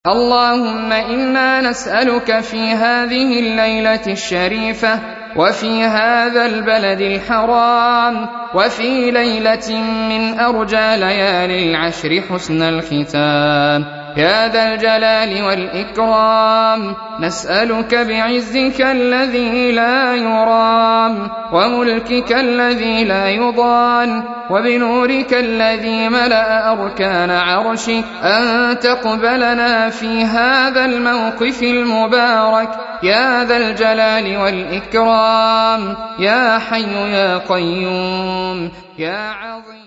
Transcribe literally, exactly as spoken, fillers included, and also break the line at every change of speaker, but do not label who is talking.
اللهم إنا نسألك في هذه الليلة الشريفة وفي هذا البلد الحرام وفي ليلة من أرجى ليالي العشر حسن الختام يا ذا الجلال والإكرام. نسألك بعزك الذي لا يرام وملكك الذي لا يضان وبنورك الذي ملأ أركان عرشك أن تقبلنا في هذا الموقف المبارك يا ذا الجلال والإكرام يا حي يا قيوم يا عظيم.